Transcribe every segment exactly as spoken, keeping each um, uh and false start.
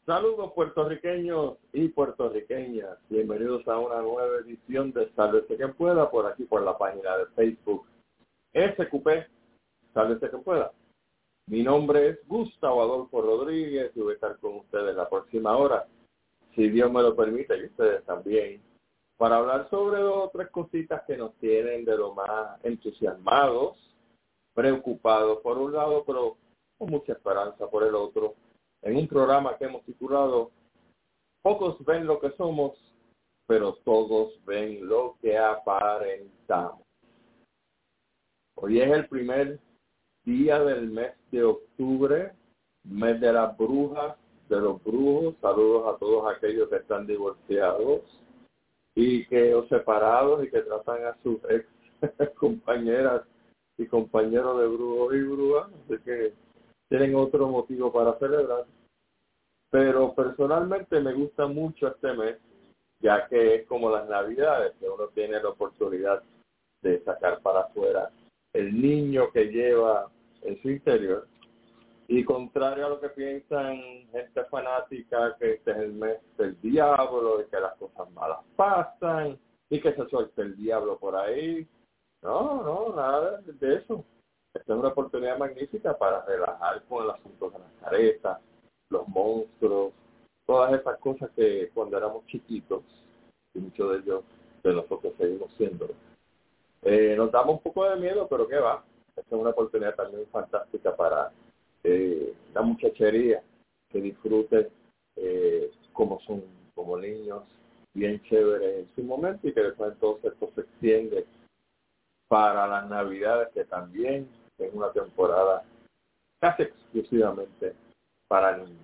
Saludos puertorriqueños y puertorriqueñas. Bienvenidos a una nueva edición de Sálvese quien pueda, por aquí por la página de Facebook S Q P, Sálvese quien pueda. Mi nombre es Gustavo Adolfo Rodríguez y voy a estar con ustedes la próxima hora, si Dios me lo permite y ustedes también, para hablar sobre dos o tres cositas que nos tienen de lo más entusiasmados, preocupados por un lado, pero con mucha esperanza por el otro, en un programa que hemos titulado Pocos ven lo que somos, pero todos ven lo que aparentamos. Hoy es el primer día del mes de octubre, mes de las brujas, de los brujos. Saludos a todos aquellos que están divorciados y que o separados y que tratan a sus ex compañeras y compañeros de brujos y brujas, así que tienen otro motivo para celebrar. Pero personalmente me gusta mucho este mes, ya que es como las Navidades, que uno tiene la oportunidad de sacar para afuera el niño que lleva en su interior. Y contrario a lo que piensan gente fanática, que este es el mes del diablo, y que las cosas malas pasan, y que se suelte el diablo por ahí. No, no, nada de eso. Esta es una oportunidad magnífica para relajar con el asunto de las caretas, los monstruos, todas esas cosas que cuando éramos chiquitos, y muchos de ellos, de nosotros seguimos siendo, eh, nos damos un poco de miedo, pero qué va. Esta es una oportunidad también fantástica para eh, la muchachería, que disfruten eh, como son, como niños, bien chéveres en su momento, y que después entonces esto se extiende para las Navidades, que también es una temporada casi exclusivamente para niños.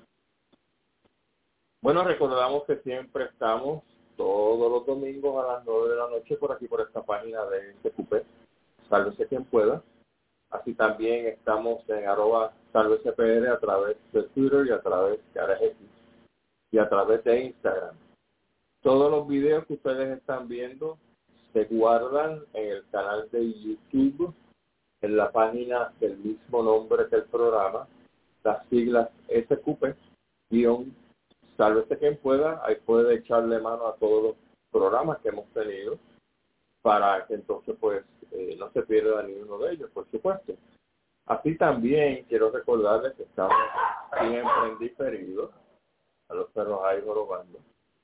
Bueno, recordamos que siempre estamos todos los domingos a las nueve de la noche por aquí, por esta página de S Q P, Sálvese quien pueda. Así también estamos en arroba Sálvese P R a través de Twitter y a través de Ara X y a través de Instagram. Todos los videos que ustedes están viendo se guardan en el canal de YouTube, en la página del mismo nombre que el programa, las siglas S Q P, guión, Sálvese quien pueda. Ahí puede echarle mano a todos los programas que hemos tenido para que entonces pues eh, no se pierda ni uno de ellos, por supuesto. Así también quiero recordarles que estamos siempre en diferido, a los perros ahí jorobando,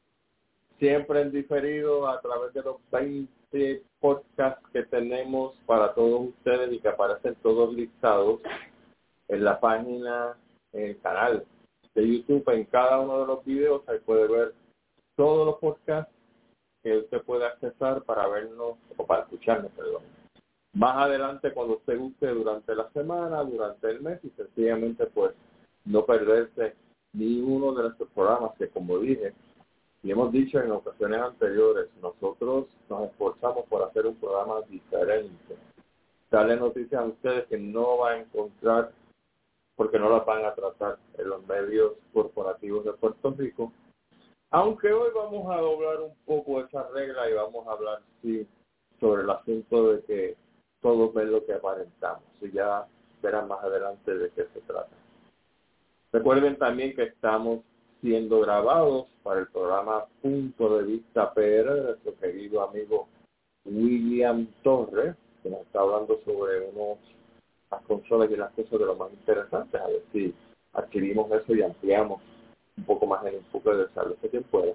siempre en diferido a través de los veinte podcasts que tenemos para todos ustedes y que aparecen todos listados en la página, en el canal de YouTube. En cada uno de los videos ahí puede ver todos los podcasts que usted puede accesar para vernos, o para escucharnos, perdón. Más adelante, cuando usted guste, durante la semana, durante el mes, y sencillamente pues no perderse ni uno de nuestros programas, que como dije, y hemos dicho en ocasiones anteriores, nosotros nos esforzamos por hacer un programa diferente. Darle noticias a ustedes que no van a encontrar, porque no las van a tratar en los medios corporativos de Puerto Rico. Aunque hoy vamos a doblar un poco esa regla y vamos a hablar, sí, sobre el asunto de que todos ven lo que aparentamos. Y ya verán más adelante de qué se trata. Recuerden también que estamos siendo grabados para el programa Punto de Vista P R de nuestro querido amigo William Torres, que nos está hablando sobre unos, las consolas y las cosas de lo más interesantes. A ver si adquirimos eso y ampliamos un poco más el enfoque de Sálvese quien pueda.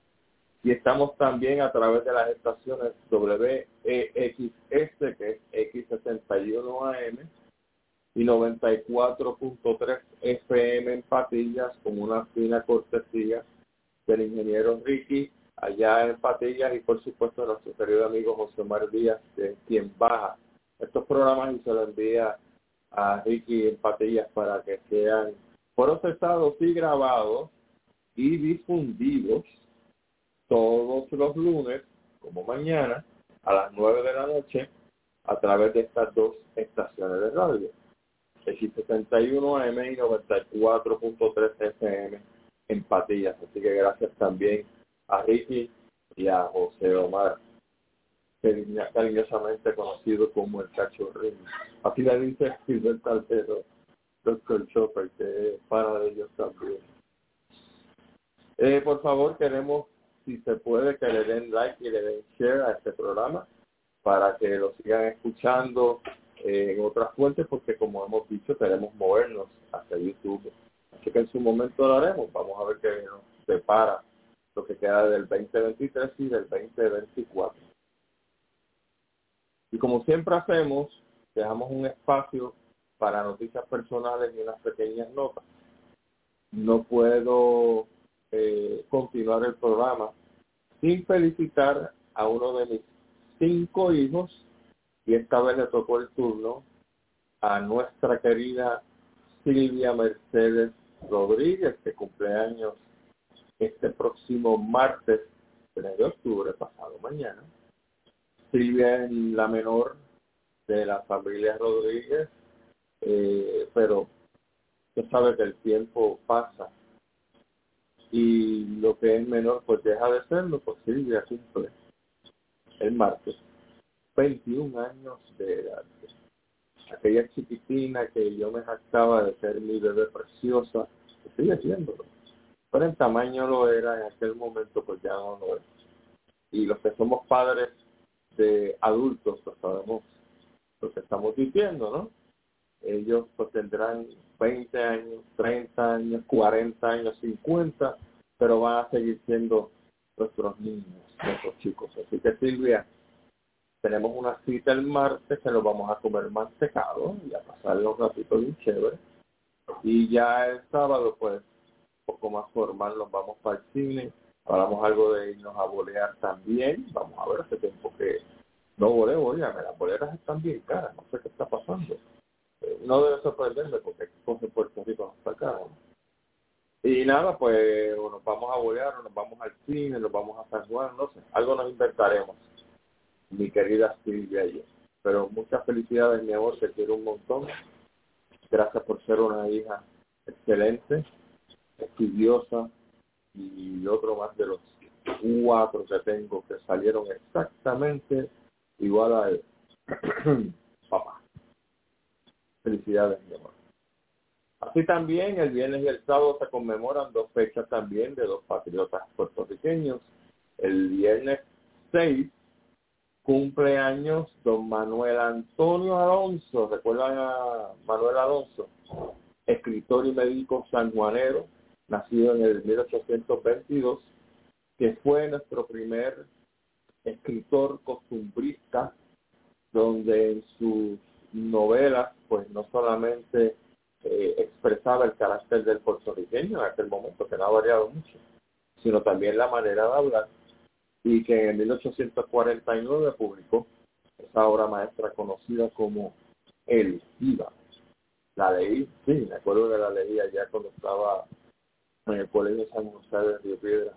Y estamos también a través de las estaciones W E X S, que es X sesenta y uno A M, y noventa y cuatro punto tres F M en Patillas, con una fina cortesía del ingeniero Ricky allá en Patillas, y por supuesto nuestro querido amigo José Omar Díaz, que es quien baja estos programas y se lo envía a Ricky en Patillas para que sean procesados y grabados y difundidos todos los lunes, como mañana, a las nueve de la noche, a través de estas dos estaciones de radio, X sesenta y uno A M y noventa y cuatro punto tres F M en Patillas. Así que gracias también a Ricky y a José Omar, cariñosamente conocido como el Cachorrín. Así le dice Gilberto Altero, doctor Chopper, que es para de ellos también. Eh, por favor, queremos, si se puede, que le den like y le den share a este programa para que lo sigan escuchando eh, en otras fuentes, porque como hemos dicho, queremos movernos hacia YouTube. Así que en su momento lo haremos. Vamos a ver qué nos separa lo que queda del veinte veintitrés y del veinte veinticuatro. Y como siempre hacemos, dejamos un espacio para noticias personales y unas pequeñas notas. No puedo eh, continuar el programa sin felicitar a uno de mis cinco hijos, y esta vez le tocó el turno a nuestra querida Silvia Mercedes Rodríguez, que cumple años este próximo martes tres de octubre, pasado mañana. Silvia es la menor de la familia Rodríguez, eh, pero usted sabe que el tiempo pasa y lo que es menor pues deja de serlo, pues Silvia cumple el martes veintiún años de edad. Aquella chiquitina que yo me jactaba de ser mi bebé preciosa, sigue siéndolo, pero en tamaño lo era en aquel momento, pues ya no lo es. Y los que somos padres de adultos, pues sabemos lo que estamos diciendo, ¿no? Ellos pues tendrán veinte años, treinta años, cuarenta años, cincuenta, pero van a seguir siendo nuestros niños, nuestros chicos. Así que Silvia, tenemos una cita el martes que nos vamos a comer mantecado y a pasarle un ratito bien chévere. Y ya el sábado, pues, un poco más formal, nos vamos para el cine. Hablamos algo de irnos a bolear también. Vamos a ver, hace tiempo que no voleo, oye, las boleras están bien caras, no sé qué está pasando. Eh, no debe sorprenderme porque aquí en Puerto Rico no está caro, ¿no? Y nada, pues, o nos vamos a bolear, o nos vamos al cine, nos vamos a San Juan, no sé, algo nos inventaremos, mi querida Silvia y yo. Pero muchas felicidades, mi amor, te quiero un montón. Gracias por ser una hija excelente, estudiosa, y otro más de los cuatro que tengo que salieron exactamente igual a él. Papá. Felicidades, mi amor. Así también el viernes y el sábado se conmemoran dos fechas también de dos patriotas puertorriqueños. El viernes seis cumpleaños don Manuel Antonio Alonso. ¿Recuerdan a Manuel Alonso? Escritor y médico sanjuanero, nacido en el mil ochocientos veintidós, que fue nuestro primer escritor costumbrista, donde en sus novelas pues no solamente eh, expresaba el carácter del puertorriqueño en aquel momento, que no ha variado mucho, sino también la manera de hablar, y que en mil ochocientos cuarenta y nueve publicó esa obra maestra conocida como El Jíbaro. La leí, sí, me acuerdo que la leí allá cuando estaba en el Colegio San José de Río Piedras.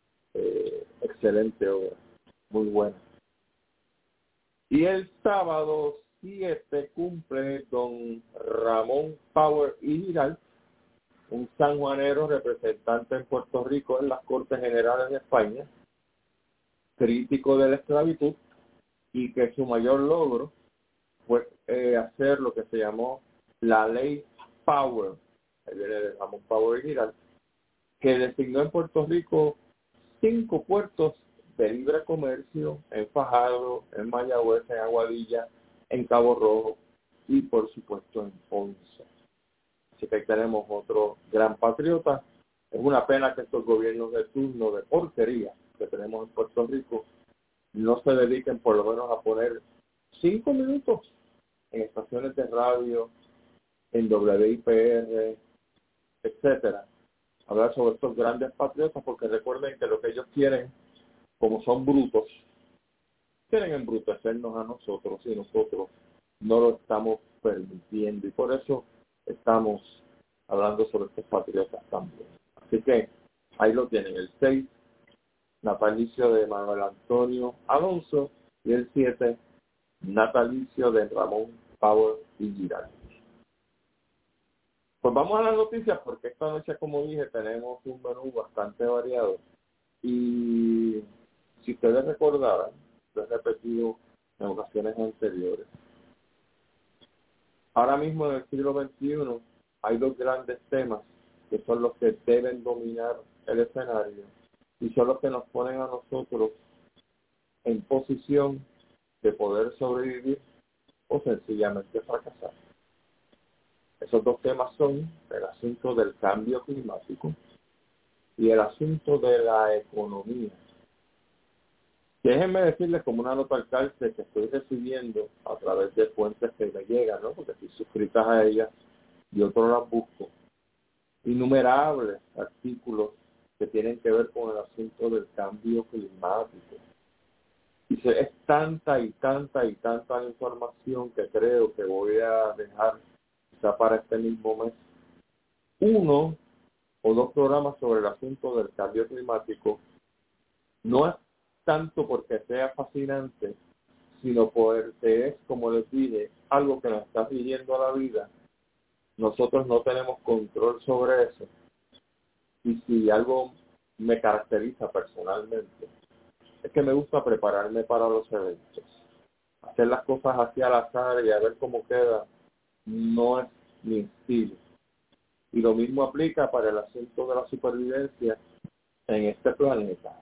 Eh, excelente obra, muy buena. Y el sábado siete cumple don Ramón Power y Giral, un sanjuanero representante en Puerto Rico en las Cortes Generales de España, crítico de la esclavitud, y que su mayor logro fue eh, hacer lo que se llamó la ley Power, ahí viene de Ramón Power y Giral, que designó en Puerto Rico cinco puertos de libre comercio, en Fajardo, en Mayagüez, en Aguadilla, en Cabo Rojo y por supuesto en Ponce. Así que ahí tenemos otro gran patriota. Es una pena que estos gobiernos de turno de porquería que tenemos en Puerto Rico no se dediquen por lo menos a poner cinco minutos en estaciones de radio, en W I P R, etcétera, hablar sobre estos grandes patriotas, porque recuerden que lo que ellos quieren, como son brutos, quieren embrutecernos a nosotros y nosotros no lo estamos permitiendo, y por eso estamos hablando sobre estos patriotas también. Así que ahí lo tienen, el seis, natalicio de Manuel Antonio Alonso, y el siete, natalicio de Ramón Power y Giral. Pues vamos a las noticias, porque esta noche, como dije, tenemos un menú bastante variado. Y si ustedes recordarán, lo he repetido en ocasiones anteriores, ahora mismo en el siglo veintiuno hay dos grandes temas que son los que deben dominar el escenario y son los que nos ponen a nosotros en posición de poder sobrevivir o sencillamente fracasar. Esos dos temas son el asunto del cambio climático y el asunto de la economía. Déjenme decirles como una nota al calce que estoy recibiendo a través de fuentes que me llegan, ¿no? Porque estoy suscritas a ellas y otros las busco. Innumerables artículos que tienen que ver con el asunto del cambio climático. Y se, es tanta y tanta y tanta información que creo que voy a dejar quizá para este mismo mes uno o dos programas sobre el asunto del cambio climático. No es tanto porque sea fascinante, sino porque es, como les dije, algo que nos está pidiendo a la vida. Nosotros no tenemos control sobre eso. Y si algo me caracteriza personalmente, es que me gusta prepararme para los eventos. Hacer las cosas así al azar y a ver cómo queda, no es mi estilo. Y lo mismo aplica para el asunto de la supervivencia en este planeta.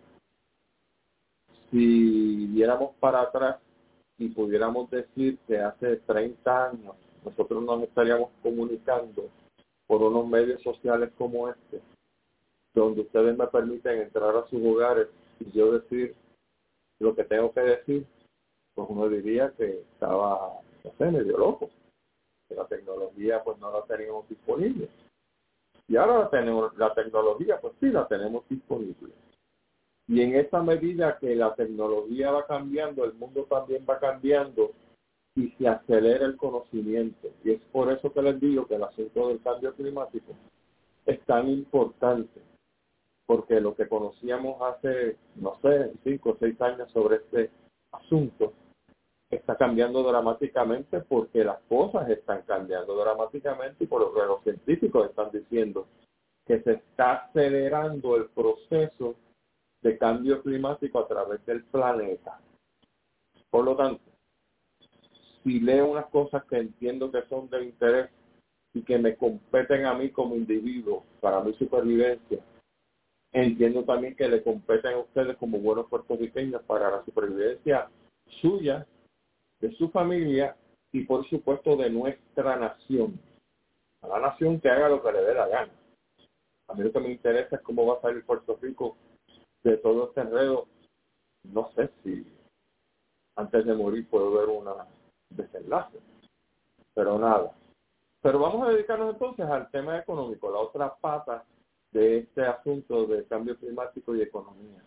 Si viéramos para atrás y pudiéramos decir que hace treinta años nosotros nos estaríamos comunicando por unos medios sociales como este, donde ustedes me permiten entrar a sus hogares y yo decir lo que tengo que decir, pues uno diría que estaba, no sé, medio loco, que la tecnología pues no la teníamos disponible. Y ahora la, tenemos, la tecnología pues sí la tenemos disponible. Y en esa medida que la tecnología va cambiando, el mundo también va cambiando y se acelera el conocimiento. Y es por eso que les digo que el asunto del cambio climático es tan importante, porque lo que conocíamos hace, no sé, cinco o seis años sobre este asunto, está cambiando dramáticamente porque las cosas están cambiando dramáticamente y por lo que los científicos están diciendo que se está acelerando el proceso de cambio climático a través del planeta. Por lo tanto, si leo unas cosas que entiendo que son de interés y que me competen a mí como individuo para mi supervivencia, entiendo también que le competen a ustedes como buenos puertorriqueños para la supervivencia suya, de su familia y por supuesto de nuestra nación. A la nación que haga lo que le dé la gana. A mí lo que me interesa es cómo va a salir Puerto Rico de todo este enredo. No sé si antes de morir puedo ver una desenlace, pero nada. Pero vamos a dedicarnos entonces al tema económico, la otra pata de este asunto de cambio climático y economía.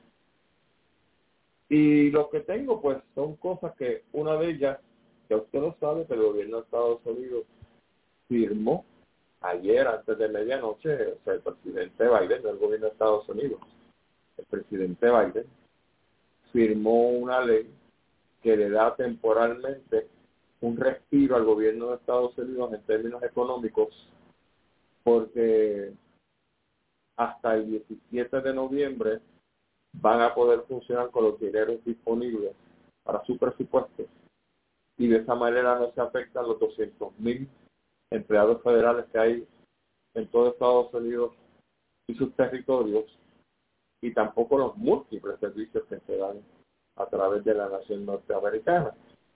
Y lo que tengo pues son cosas que una de ellas, que usted lo sabe, que el gobierno de Estados Unidos firmó ayer antes de medianoche, o sea, el presidente Biden, del gobierno de Estados Unidos, el presidente Biden firmó una ley que le da temporalmente un respiro al gobierno de Estados Unidos en términos económicos, porque hasta el diecisiete de noviembre van a poder funcionar con los dineros disponibles para su presupuesto y de esa manera no se afectan los doscientos mil empleados federales que hay en todo Estados Unidos y sus territorios y tampoco los múltiples servicios que se dan a través de la nación norteamericana.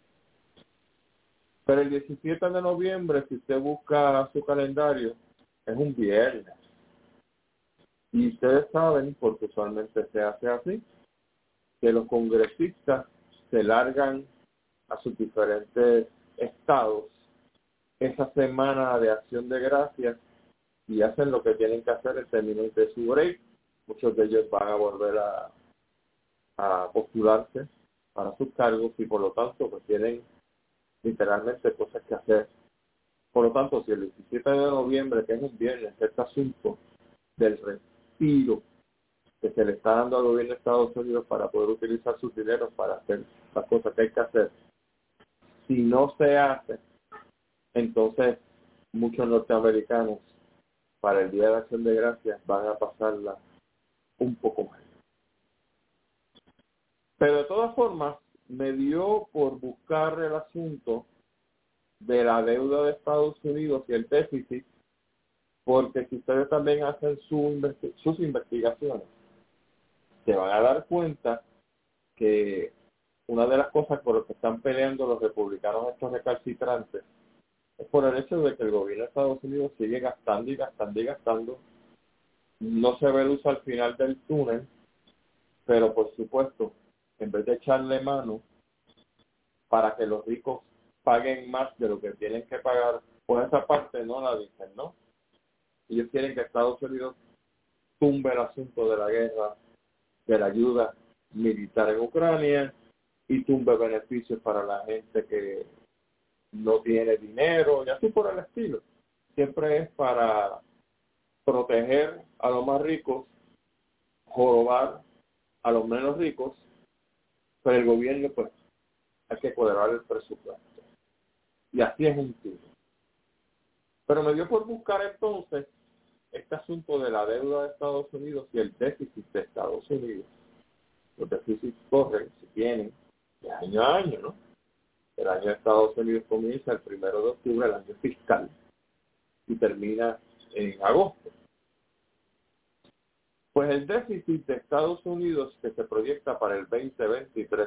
Pero el diecisiete de noviembre, si usted busca su calendario, es un viernes. Y ustedes saben, porque usualmente se hace así, que los congresistas se largan a sus diferentes estados esa semana de acción de gracias y hacen lo que tienen que hacer en términos de su break. Muchos de ellos van a volver a, a postularse para sus cargos y por lo tanto pues tienen literalmente cosas que hacer. Por lo tanto, si el diecisiete de noviembre, que es un viernes, este asunto del respiro que se le está dando al gobierno de Estados Unidos para poder utilizar sus dineros para hacer las cosas que hay que hacer, si no se hace, entonces muchos norteamericanos para el Día de Acción de Gracias van a pasarla un poco mal. Pero de todas formas, me dio por buscar el asunto de la deuda de Estados Unidos y el déficit Porque si ustedes también hacen su investi- sus investigaciones, se van a dar cuenta que una de las cosas por las que están peleando los republicanos estos recalcitrantes es por el hecho de que el gobierno de Estados Unidos sigue gastando y gastando y gastando. No se ve luz al final del túnel, pero por supuesto, en vez de echarle mano para que los ricos paguen más de lo que tienen que pagar, pues esa parte no la dicen, ¿no? Ellos quieren que Estados Unidos tumbe el asunto de la guerra, de la ayuda militar en Ucrania y tumbe beneficios para la gente que no tiene dinero y así por el estilo. Siempre es para proteger a los más ricos, jorobar a los menos ricos, pero el gobierno pues hay que cuadrar el presupuesto. Y así es un tiro. Pero me dio por buscar entonces este asunto de la deuda de Estados Unidos y el déficit de Estados Unidos. Los déficits corren, si tienen, de año a año, ¿no? El año de Estados Unidos comienza el primero de octubre, el año fiscal, y termina en agosto. Pues el déficit de Estados Unidos que se proyecta para el veinte veintitrés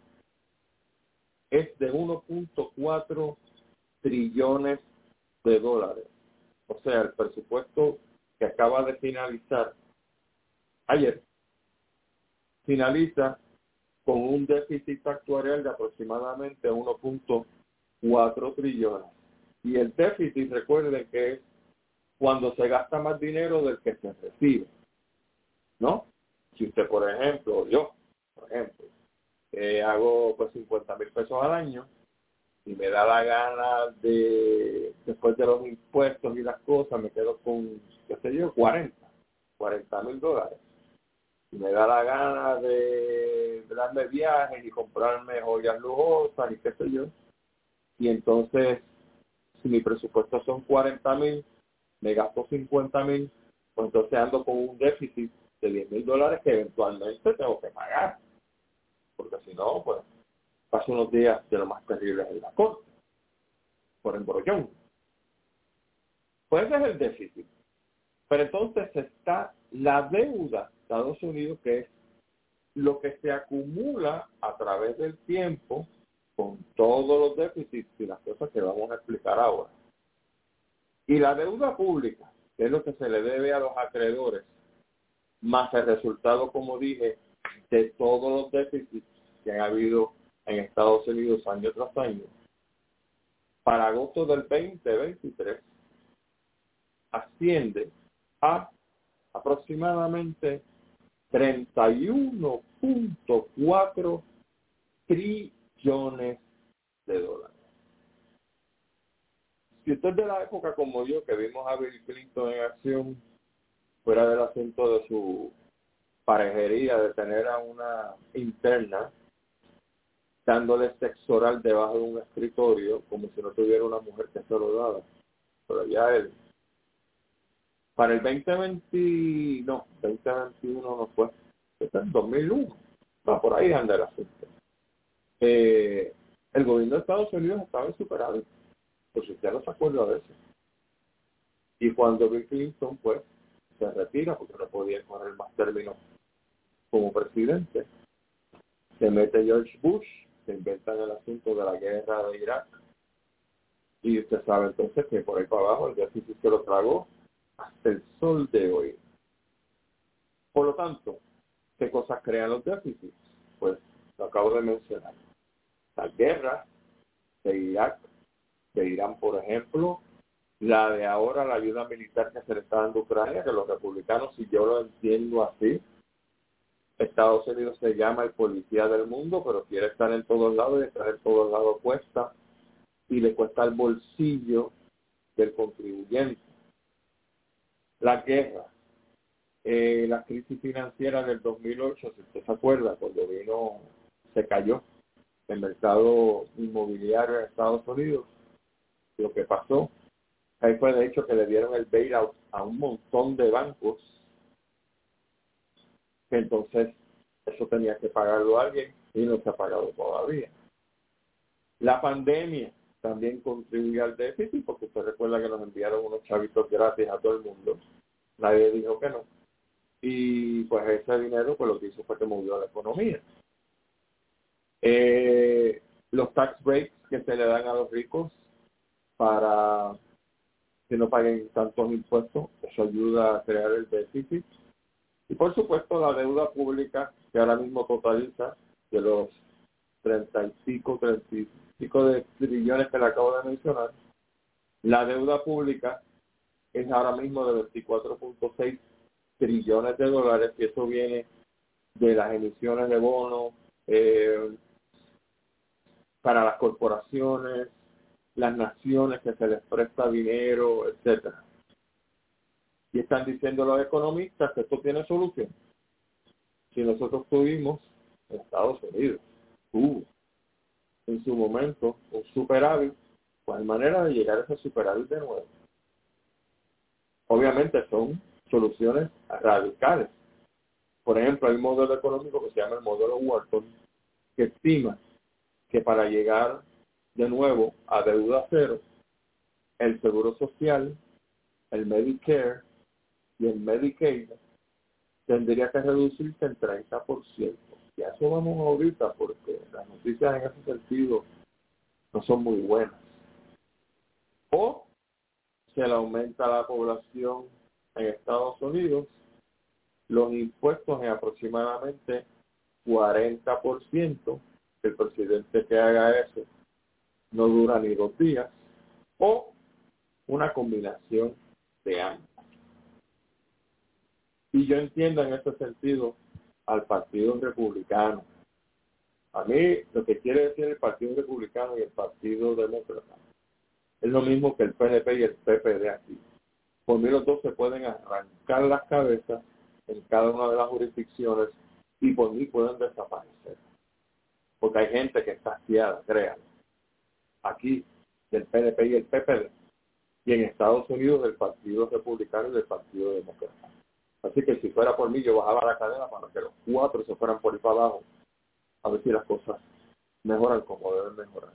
es de uno punto cuatro trillones de dólares. O sea, el presupuesto que acaba de finalizar ayer finaliza con un déficit actuarial de aproximadamente uno punto cuatro trillones. Y el déficit, recuerden que es cuando se gasta más dinero del que se recibe, ¿no? Si usted, por ejemplo, yo, por ejemplo, eh, hago pues cincuenta mil pesos al año y me da la gana de, después de los impuestos y las cosas, me quedo con, qué sé yo, cuarenta mil dólares. Y me da la gana de, de darme viajes y comprarme joyas lujosas y qué sé yo. Y entonces, si mi presupuesto son cuarenta mil, me gasto cincuenta mil, pues entonces ando con un déficit de diez mil dólares que eventualmente tengo que pagar. Porque si no, pues paso unos días de lo más terribles en la corte, por embrollón. Pues ese es el déficit. Pero entonces está la deuda de Estados Unidos, que es lo que se acumula a través del tiempo con todos los déficits y las cosas que vamos a explicar ahora. Y la deuda pública, que es lo que se le debe a los acreedores, más el resultado, como dije, de todos los déficits que han habido en Estados Unidos año tras año, para agosto del veinte veintitrés asciende a aproximadamente treinta y uno punto cuatro trillones de dólares. Si usted es de la época como yo, que vimos a Bill Clinton en acción, fuera del asunto de su parejería, de tener a una interna dándole sexo oral debajo de un escritorio, como si no tuviera una mujer que se lo daba. Pero ya él, para el veinte veinte, no, veinte veintiuno no fue, está en dos mil uno, va por ahí anda el asunto. Eh, el gobierno de Estados Unidos estaba en superávit, pues si usted no se acuerda de eso. Y cuando Bill Clinton, pues, se retira porque no podía correr más términos como presidente, se mete George Bush, se inventan el asunto de la guerra de Irak, y usted sabe entonces que por ahí para abajo el déficit se lo tragó hasta el sol de hoy. Por lo tanto, ¿qué cosas crean los déficits? Pues lo acabo de mencionar. Las guerras de Irak, de Irán, por ejemplo, la de ahora, la ayuda militar que se le está dando a Ucrania, que los republicanos, si yo lo entiendo así, Estados Unidos se llama el policía del mundo, pero quiere estar en todos lados y estar en todos lados cuesta, y le cuesta el bolsillo del contribuyente. La guerra, eh, la crisis financiera del dos mil ocho, si usted se acuerda, cuando vino, se cayó el mercado inmobiliario en Estados Unidos, lo que pasó, ahí fue de hecho que le dieron el bailout a un montón de bancos, que entonces eso tenía que pagarlo alguien y no se ha pagado todavía. La pandemia, también contribuye al déficit, porque usted recuerda que nos enviaron unos chavitos gratis a todo el mundo. Nadie dijo que no. Y pues ese dinero pues lo que hizo fue que movió la economía. Eh, los tax breaks que se le dan a los ricos para que no paguen tantos impuestos, eso ayuda a crear el déficit. Y por supuesto la deuda pública, que ahora mismo totaliza de los treinta y cinco, treinta y cinco de trillones que le acabo de mencionar, la deuda pública es ahora mismo de veinticuatro punto seis trillones de dólares, y eso viene de las emisiones de bonos eh, para las corporaciones, las naciones que se les presta dinero, etcétera. Y están diciendo los economistas que esto tiene solución. Si nosotros tuvimos en Estados Unidos, tuvo en su momento un superávit, pues hay manera de llegar a ese superávit de nuevo. Obviamente son soluciones radicales. Por ejemplo, hay un modelo económico que se llama el modelo Wharton, que estima que para llegar de nuevo a deuda cero, el Seguro Social, el Medicare y el Medicaid tendría que reducirse en treinta por ciento. Y a eso vamos ahorita, porque las noticias en ese sentido no son muy buenas. O se le aumenta la población en Estados Unidos, los impuestos en aproximadamente cuarenta por ciento, el presidente que haga eso no dura ni dos días, o una combinación de ambos. Y yo entiendo en este sentido al Partido Republicano. A mí lo que quiere decir el Partido Republicano y el Partido Demócrata es lo mismo que el P N P y el P P D aquí. Por mí los dos se pueden arrancar las cabezas en cada una de las jurisdicciones y por mí pueden desaparecer. Porque hay gente que está hastiada, créanme. Aquí del P N P y el P P D, y en Estados Unidos del Partido Republicano y del Partido Demócrata. Así que si fuera por mí, yo bajaba la cadena para que los cuatro se fueran por ahí para abajo, a ver si las cosas mejoran como deben mejorar.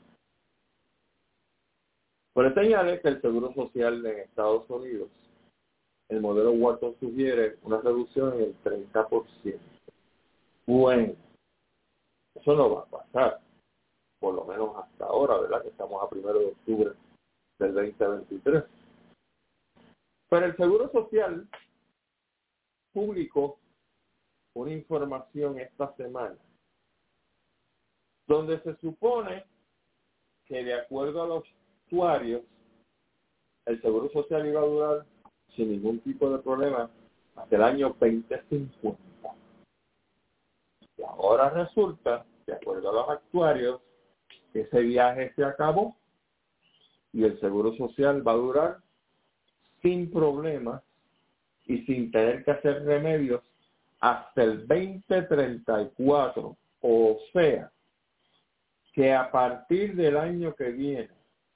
Pero señale que el Seguro Social en Estados Unidos, el modelo Wharton sugiere una reducción en el treinta por ciento. Bueno, eso no va a pasar, por lo menos hasta ahora, ¿verdad? Que estamos a primero de octubre del veinte veintitrés. Pero el Seguro Social publicó una información esta semana donde se supone que de acuerdo a los usuarios el Seguro Social iba a durar sin ningún tipo de problema hasta el año veinte cincuenta. Y ahora resulta, de acuerdo a los actuarios, que ese viaje se acabó y el Seguro Social va a durar sin problemas y sin tener que hacer remedios hasta el veinte treinta y cuatro. O sea, que a partir del año que viene,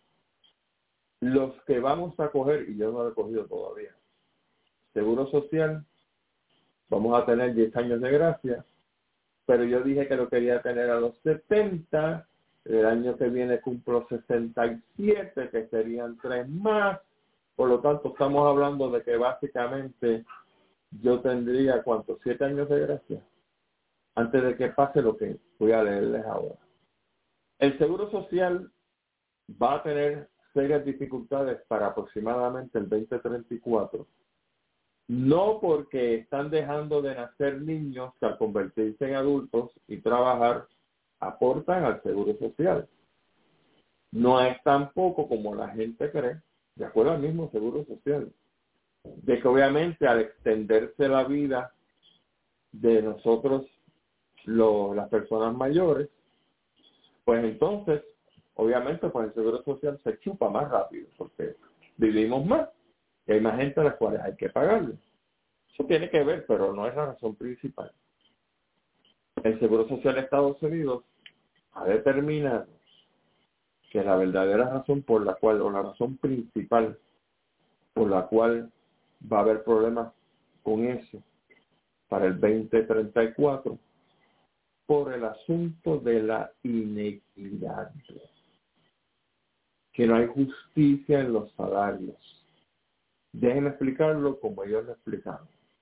los que vamos a coger, y yo no lo he cogido todavía, Seguro Social, vamos a tener diez años de gracia, pero yo dije que lo quería tener a los setenta, el año que viene cumplo sesenta y siete, que serían tres más, por lo tanto estamos hablando de que básicamente yo tendría, ¿cuántos? siete años de gracia, antes de que pase lo que voy a leerles ahora. El Seguro Social va a tener serias dificultades para aproximadamente el veinte treinta y cuatro, no porque están dejando de nacer niños que al convertirse en adultos y trabajar aportan al Seguro Social. No es tampoco como la gente cree, de acuerdo al mismo Seguro Social, de que obviamente al extenderse la vida de nosotros, lo, las personas mayores, pues entonces, obviamente, pues el Seguro Social se chupa más rápido, porque vivimos más, y hay más gente a las cuales hay que pagarle. Eso tiene que ver, pero no es la razón principal. El Seguro Social de Estados Unidos ha determinado que la verdadera razón por la cual, o la razón principal por la cual va a haber problemas con eso para el veinte treinta y cuatro, por el asunto de la inequidad. que no hay justicia en los salarios. Déjenme explicarlo como ellos lo explicaron.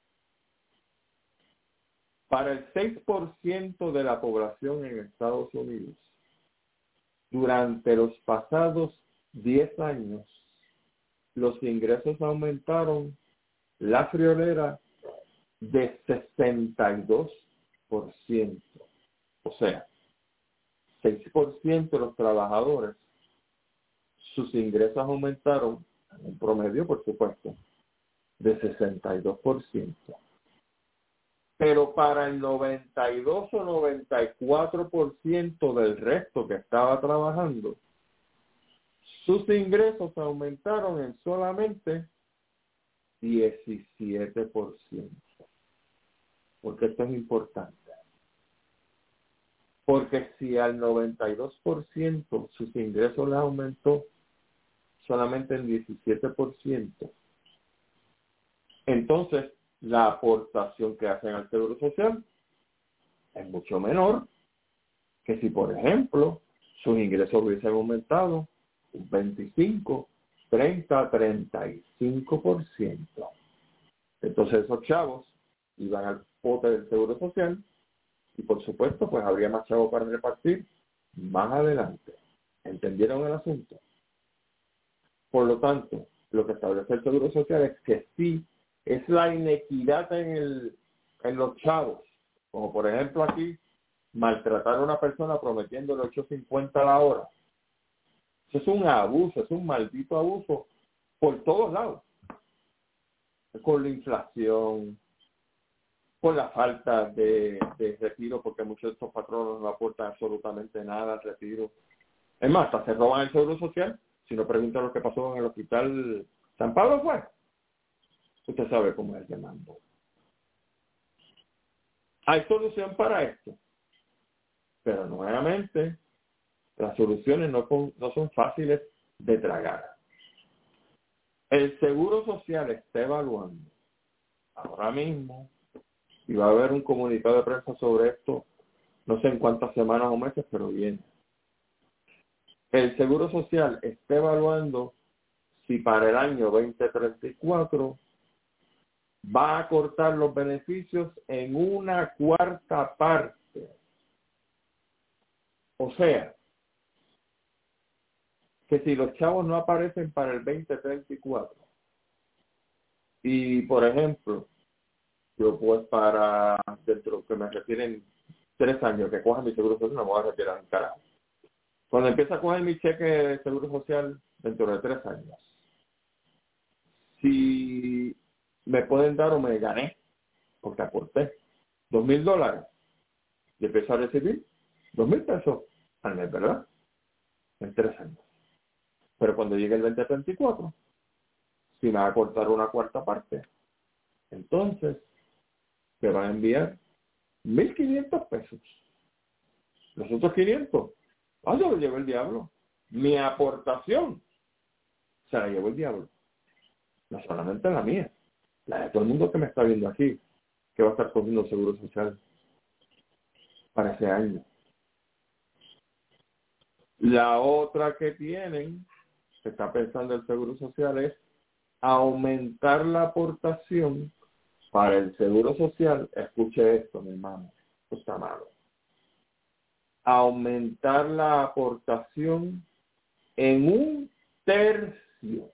Para el seis por ciento de la población en Estados Unidos, durante los pasados diez años, los ingresos aumentaron la friolera de sesenta y dos por ciento. O sea, seis por ciento de los trabajadores, sus ingresos aumentaron, en un promedio, por supuesto, de sesenta y dos por ciento. Pero para el noventa y dos o noventa y cuatro por ciento del resto que estaba trabajando, sus ingresos aumentaron en solamente diecisiete por ciento. Porque esto es importante. Porque si al noventa y dos por ciento sus ingresos les aumentó solamente en diecisiete por ciento, entonces la aportación que hacen al Seguro Social es mucho menor que si, por ejemplo, sus ingresos hubiesen aumentado un veinticinco, treinta, treinta y cinco por ciento. Entonces esos chavos iban al pote del Seguro Social y, por supuesto, pues habría más chavos para repartir más adelante. ¿Entendieron el asunto? Por lo tanto, lo que establece el Seguro Social es que sí es la inequidad en, el, en los chavos. Como por ejemplo aquí, maltratar a una persona prometiéndole ocho cincuenta a la hora. Eso es un abuso, es un maldito abuso por todos lados. Con la inflación, con la falta de, de retiro, porque muchos de estos patronos no aportan absolutamente nada al retiro. Es más, hasta se roban el Seguro Social. Si no preguntan lo que pasó en el hospital San Pablo, fue. Usted sabe cómo es el demando. Hay solución para esto. Pero nuevamente, las soluciones no, no son fáciles de tragar. El Seguro Social está evaluando ahora mismo, y va a haber un comunicado de prensa sobre esto, no sé en cuántas semanas o meses, pero viene. El Seguro Social está evaluando si para el año veinte treinta y cuatro va a cortar los beneficios en una cuarta parte. O sea, que si los chavos no aparecen para el veinte treinta y cuatro, y por ejemplo, yo pues para dentro que me retiren tres años, que coja mi Seguro Social, me voy a retirar en carajo. Cuando empieza a coger mi cheque de Seguro Social dentro de tres años, si me pueden dar o me gané, porque aporté dos mil dólares, y empiezo a recibir dos mil pesos al mes, ¿verdad? En tres años. Pero cuando llegue el veinte treinta y cuatro, si me va a cortar una cuarta parte, entonces me van a enviar mil quinientos pesos. Los otros quinientos, ah, yo lo llevo el diablo. Mi aportación se la llevó el diablo. No solamente la mía, la de todo el mundo que me está viendo aquí, que va a estar cogiendo Seguro Social para ese año. La otra que tienen, que está pensando el Seguro Social, es aumentar la aportación para el Seguro Social. Escuche esto, mi hermano, esto está malo. Aumentar la aportación en un tercio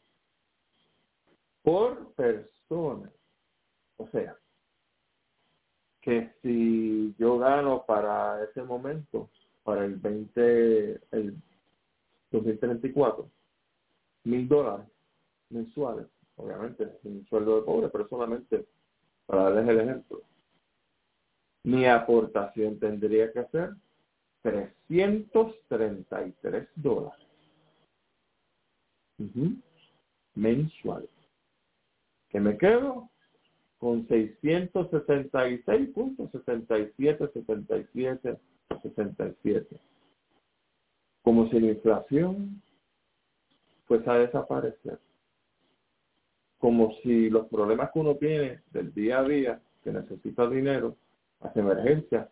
por persona. O sea, que si yo gano para ese momento, para el veinte, el dos mil treinta y cuatro, mil dólares mensuales, obviamente un sueldo de pobre, pero solamente para darles el ejemplo, mi aportación tendría que ser trescientos treinta y tres dólares uh-huh. mensuales. Que me quedo con seiscientos sesenta y seis punto sesenta y siete, sesenta y siete, sesenta y siete. Como si la inflación fuese a desaparecer. Como si los problemas que uno tiene del día a día, que necesita dinero, las emergencias,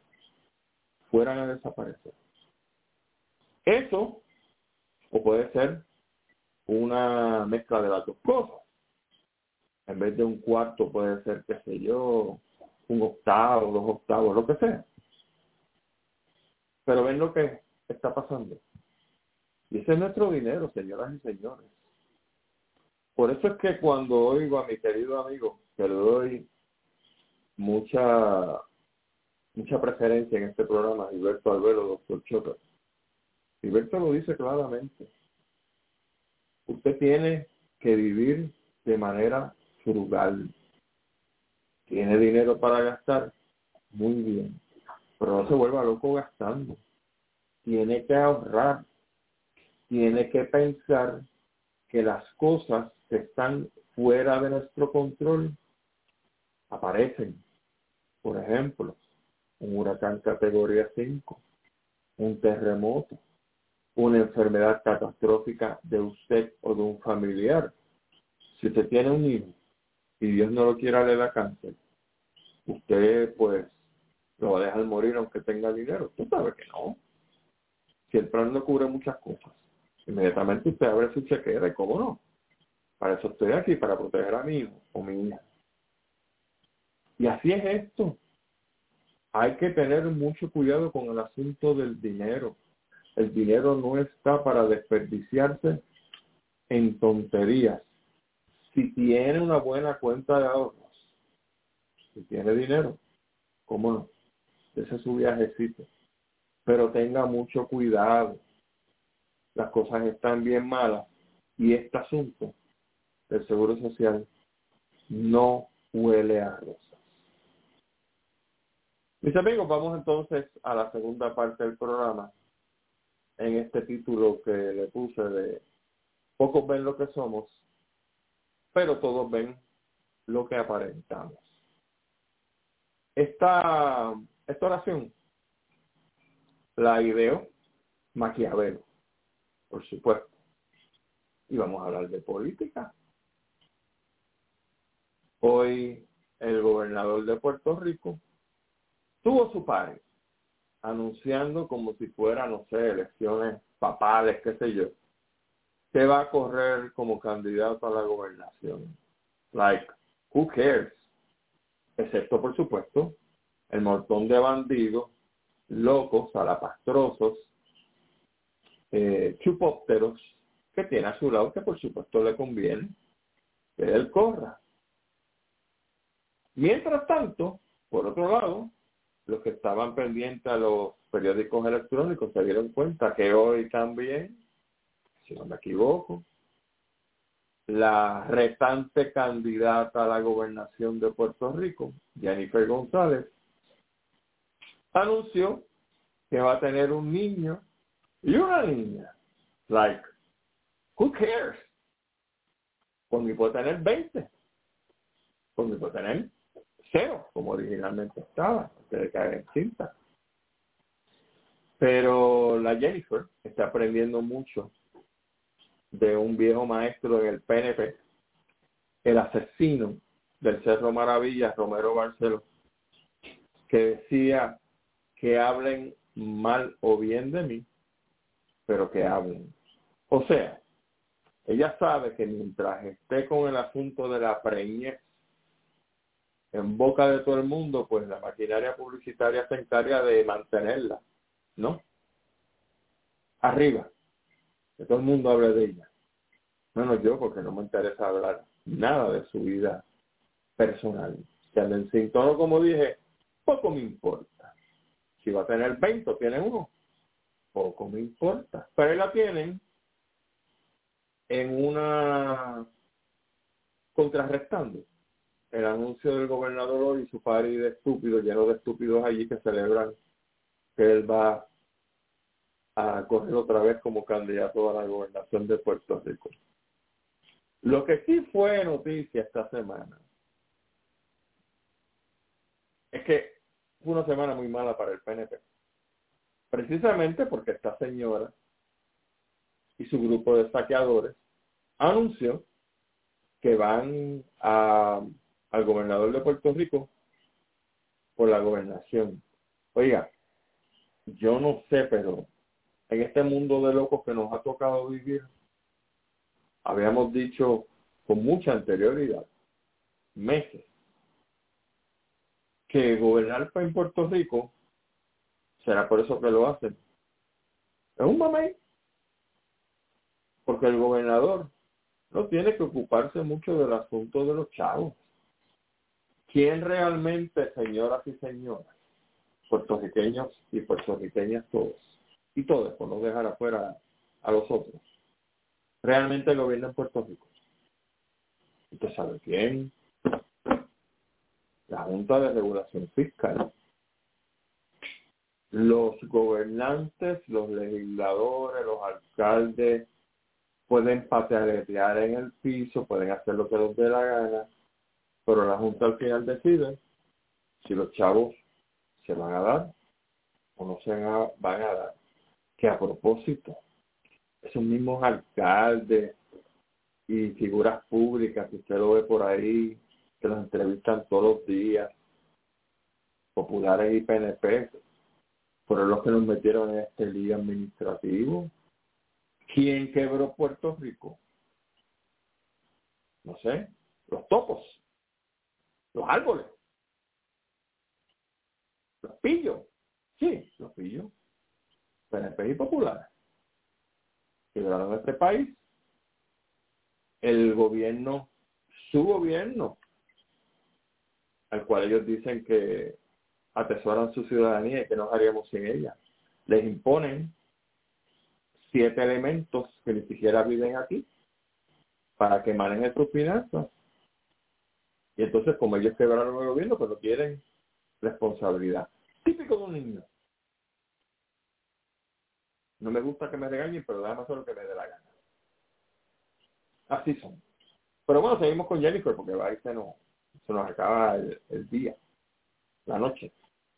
fueran a desaparecer. Eso, o puede ser una mezcla de las dos cosas. En vez de un cuarto puede ser, qué sé yo, un octavo, dos octavos, lo que sea. Pero ven lo que está pasando. Y ese es nuestro dinero, señoras y señores. Por eso es que cuando oigo a mi querido amigo, que le doy mucha mucha preferencia en este programa, Gilberto Albero, doctor Chota, Gilberto lo dice claramente. Usted tiene que vivir de manera frugal. Tiene dinero para gastar, muy bien, pero no se vuelva loco gastando. Tiene que ahorrar. Tiene que pensar que las cosas que están fuera de nuestro control aparecen. Por ejemplo, un huracán categoría cinco, un terremoto, una enfermedad catastrófica de usted o de un familiar. Si usted tiene un hijo y Dios no lo quiera le da cáncer, usted pues lo va a dejar morir aunque tenga dinero. Usted sabe que no. Si el plan no cubre muchas cosas, inmediatamente usted abre su chequera y cómo no. Para eso estoy aquí, para proteger a mi hijo o mi hija. Y así es esto. Hay que tener mucho cuidado con el asunto del dinero. El dinero no está para desperdiciarse en tonterías. Si tiene una buena cuenta de ahorros, si tiene dinero, cómo no, ese es su viajecito. Pero tenga mucho cuidado. Las cosas están bien malas y este asunto del Seguro Social no huele a rosas. Mis amigos, vamos entonces a la segunda parte del programa en este título que le puse de pocos ven lo que somos, pero todos ven lo que aparentamos. Esta, esta oración la ideó Maquiavelo, por supuesto. Y vamos a hablar de política. Hoy el gobernador de Puerto Rico tuvo su padre anunciando como si fuera, no sé, elecciones papales, qué sé yo, que va a correr como candidato a la gobernación. Like, who cares? Excepto, por supuesto, el montón de bandidos, locos, salapastrosos, eh, chupópteros que tiene a su lado, que por supuesto le conviene que él corra. Mientras tanto, por otro lado, los que estaban pendientes a los periódicos electrónicos se dieron cuenta que hoy también, si no me equivoco, la retante candidata a la gobernación de Puerto Rico, Jennifer González, anunció que va a tener un niño y una niña. Like, who cares? Por mí puede tener veinte. Por mí puede tener cero, como originalmente estaba, antes de caer en cinta. Pero la Jennifer está aprendiendo mucho de un viejo maestro en el P N P, el asesino del Cerro Maravilla, Romero Barceló, que decía que hablen mal o bien de mí, pero que hablen. O sea, ella sabe que mientras esté con el asunto de la preñez en boca de todo el mundo, pues la maquinaria publicitaria se encarga de mantenerla, ¿no? Arriba, que todo el mundo hable de ella. Menos yo, porque no me interesa hablar nada de su vida personal. Que anden sin tono, como dije, poco me importa. Si va a tener veinte, tiene uno, poco me importa. Pero ahí la tienen en una contrarrestando el anuncio del gobernador hoy y su party de estúpidos, lleno de estúpidos allí que celebran que él va a correr otra vez como candidato a la gobernación de Puerto Rico. Lo que sí fue noticia esta semana es que fue una semana muy mala para el P N P. Precisamente porque esta señora y su grupo de saqueadores anunció que van a, al gobernador de Puerto Rico por la gobernación. Oiga, yo no sé, pero en este mundo de locos que nos ha tocado vivir, habíamos dicho con mucha anterioridad, meses, que gobernar en Puerto Rico, será por eso que lo hacen, es un mamey, porque el gobernador no tiene que ocuparse mucho del asunto de los chavos. ¿Quién realmente, señoras y señores, puertorriqueños y puertorriqueñas todos, y todos, por no dejar afuera a los otros, realmente gobierna en Puerto Rico? ¿Usted sabe quién? La Junta de Regulación Fiscal. Los gobernantes, los legisladores, los alcaldes pueden patalear en el piso, pueden hacer lo que les dé la gana, pero la Junta al final decide si los chavos se van a dar o no se van a dar. Que a propósito, esos mismos alcaldes y figuras públicas que usted lo ve por ahí, que los entrevistan todos los días, populares y P N P, fueron los que nos metieron en este lío administrativo. ¿Quién quebró Puerto Rico? No sé, los topos, los árboles, los pillos, sí, los pillos, P N P y populares. Quebraron este país. El gobierno, su gobierno, al cual ellos dicen que atesoran su ciudadanía y que no haríamos sin ella, les imponen siete elementos que ni siquiera viven aquí para que manejen sus finanzas. Y entonces, como ellos quebraron el gobierno, pues no quieren responsabilidad. Típico de un niño. No me gusta que me regañen, pero déjame hacer lo que me dé la gana. Así son. Pero bueno, seguimos con Jennifer, porque ahí se nos, se nos acaba el, el día, la noche.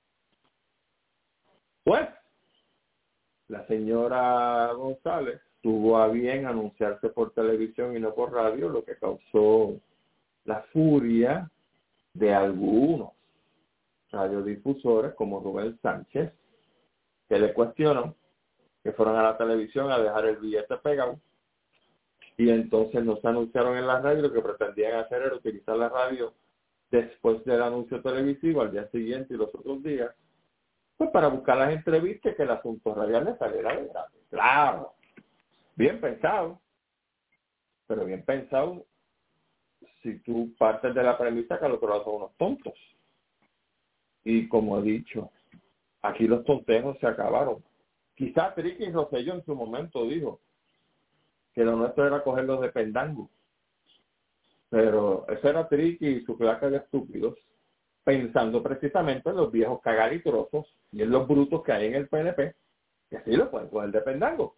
Pues, la señora González tuvo a bien anunciarse por televisión y no por radio, lo que causó la furia de algunos radiodifusores como Rubén Sánchez, que le cuestionan que fueron a la televisión a dejar el billete pegado y entonces no se anunciaron en la radio. Lo que pretendían hacer era utilizar la radio después del anuncio televisivo al día siguiente y los otros días, pues para buscar las entrevistas que el asunto radial le saliera de grande. Claro, bien pensado, pero bien pensado si tú partes de la premisa que al otro lado son unos tontos. Y como he dicho, aquí los tontejos se acabaron. Quizá Triqui Rosselló en su momento dijo que lo nuestro era cogerlos de pendango. Pero ese era Triqui y su clase de estúpidos, pensando precisamente en los viejos cagalitrosos y en los brutos que hay en el P N P, que sí lo pueden coger de pendango.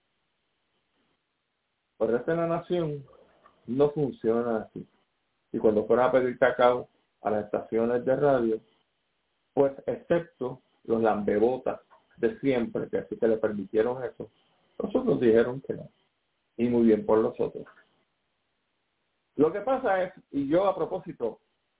Pero esta en la nación no funciona así. Y cuando fueron a pedir cacao a las estaciones de radio, pues excepto los lambebotas de siempre, que así que le permitieron eso, nosotros dijeron que no. Y muy bien por los otros. Lo que pasa es, y yo a propósito,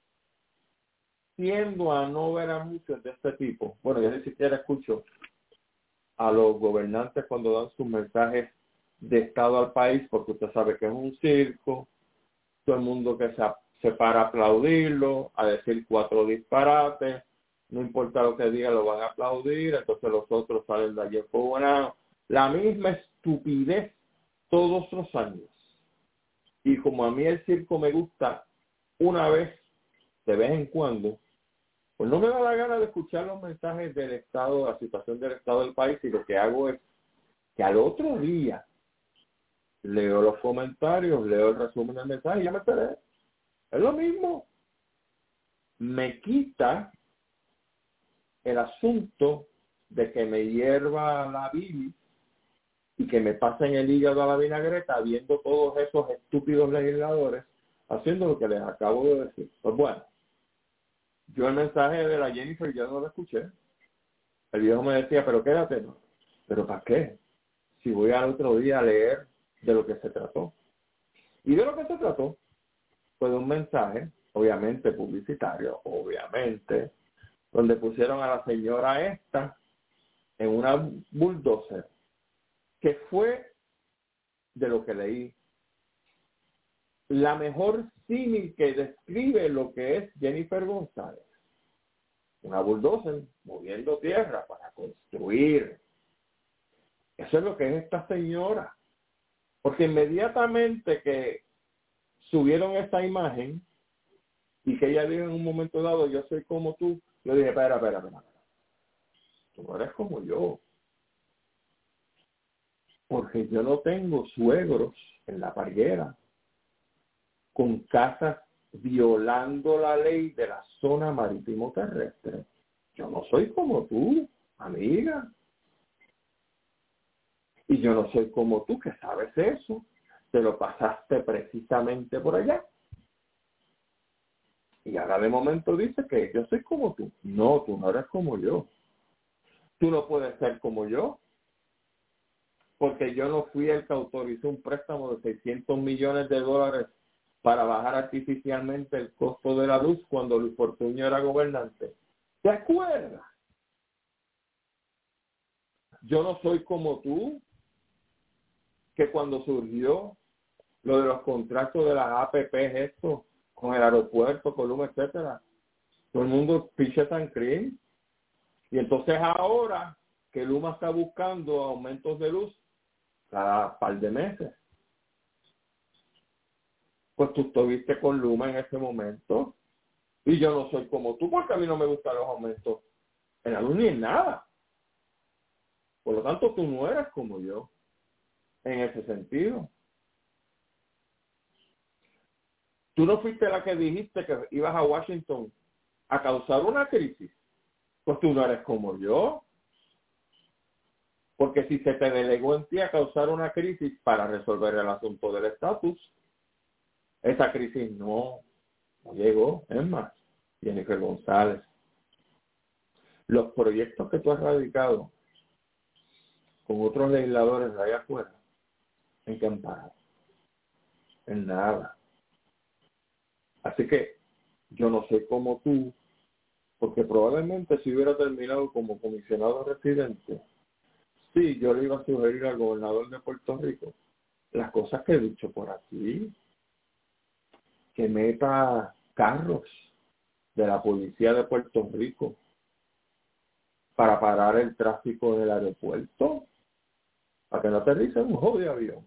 tiendo a no ver anuncios de este tipo. Bueno, yo ni siquiera escucho a los gobernantes cuando dan sus mensajes de estado al país, porque usted sabe que es un circo, todo el mundo que se, se para a aplaudirlo, a decir cuatro disparates, no importa lo que diga, lo van a aplaudir, entonces los otros salen de allí enfogonados. La misma estupidez todos los años. Y como a mí el circo me gusta una vez, de vez en cuando, pues no me da la gana de escuchar los mensajes del Estado, la situación del Estado del país, y lo que hago es que al otro día leo los comentarios, leo el resumen del mensaje y ya me enteré. Es lo mismo. Me quita el asunto de que me hierva la bilis y que me pasen el hígado a la vinagreta viendo todos esos estúpidos legisladores haciendo lo que les acabo de decir. Pues bueno, yo el mensaje de la Jennifer ya no lo escuché. El viejo me decía, pero quédate, ¿no? ¿Pero para qué? Si voy al otro día a leer de lo que se trató. Y de lo que se trató fue de un mensaje, obviamente publicitario, obviamente, donde pusieron a la señora esta en una bulldozer, que fue de lo que leí la mejor símil que describe lo que es Jennifer González. Una bulldozer moviendo tierra para construir. Eso es lo que es esta señora. Porque inmediatamente que subieron esta imagen y que ella dijo en un momento dado, yo soy como tú, yo dije, espera, espera, espera. Tú no eres como yo. Porque yo no tengo suegros en la parguera con casas violando la ley de la zona marítimo terrestre. Yo no soy como tú, amiga. Y yo no soy como tú, que sabes eso. Te lo pasaste precisamente por allá. Y ahora de momento dice que yo soy como tú. No, tú no eres como yo. Tú no puedes ser como yo. Porque yo no fui el que autorizó un préstamo de seiscientos millones de dólares para bajar artificialmente el costo de la luz cuando Luis Fortuño era gobernante. ¿Te acuerdas? Yo no soy como tú, que cuando surgió lo de los contratos de las A P P, esto, con el aeropuerto, con Luma, etcétera, todo el mundo piche tan cream. Y entonces ahora que Luma está buscando aumentos de luz cada par de meses, pues tú estuviste con Luma en ese momento. Y yo no soy como tú, porque a mí no me gustan los aumentos en la luz ni en nada. Por lo tanto, tú no eres como yo en ese sentido. Tú no fuiste la que dijiste que ibas a Washington a causar una crisis. Pues tú no eres como yo. Porque si se te delegó en ti a causar una crisis para resolver el asunto del estatus, esa crisis no, no llegó. Es más, Jennifer González, los proyectos que tú has radicado con otros legisladores de allá afuera, ¿en qué han parado? En nada. Así que yo no soy como tú, porque probablemente si hubiera terminado como comisionado residente, sí, yo le iba a sugerir al gobernador de Puerto Rico las cosas que he dicho por aquí, que meta carros de la policía de Puerto Rico para parar el tráfico del aeropuerto, para que no aterrice un jodido avión.